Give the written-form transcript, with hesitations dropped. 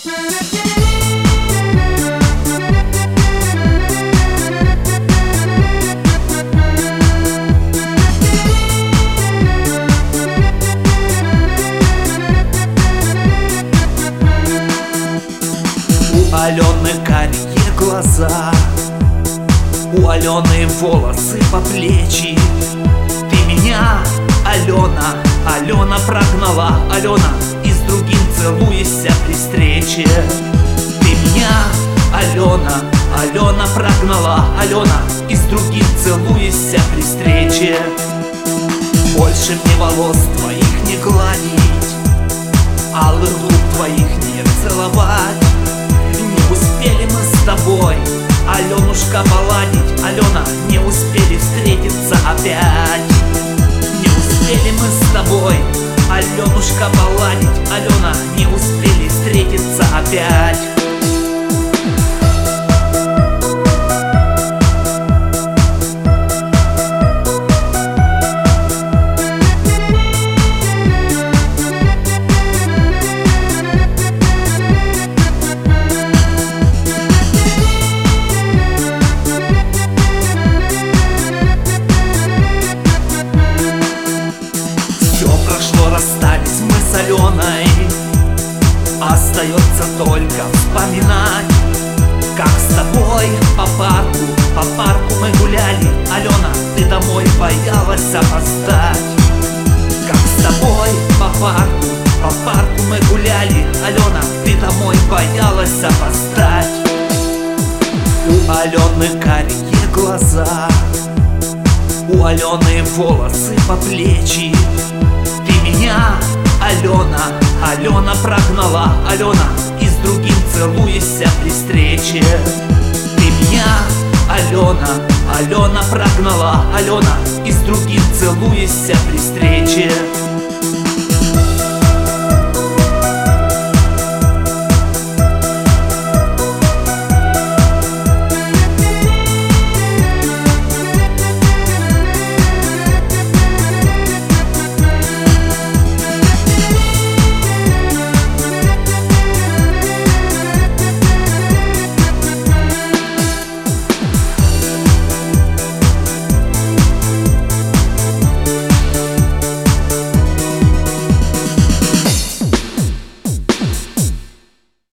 У Алены карие глаза, у Алены волосы по плечи. Ты меня, Алена, Алена прогнала, Алена, и с другим целуешься при встрече. Ты меня, Алена, Алена прогнала, Алена, и с другим целуешься при встрече. Больше мне волос твоих не гладить, алых губ твоих не целовать. Не успели мы с тобой, Аленушка, поладить, Алена, не успели встретиться опять. Не успели мы с тобой, Аленушка, поладить, Алена, не успели встретиться опять. Расстались мы с Аленой, остается только вспоминать, как с тобой по парку мы гуляли. Алена, ты домой боялась опоздать. Как с тобой по парку мы гуляли. Алена, ты домой боялась опоздать. У Алены карие глаза, у Алены волосы по плечи. Ты меня, Алена, Алена прогнала, Алена, и с другим целуешься при встрече. Ты меня, Алена, Алена прогнала, Алена, и с другим целуешься при встрече.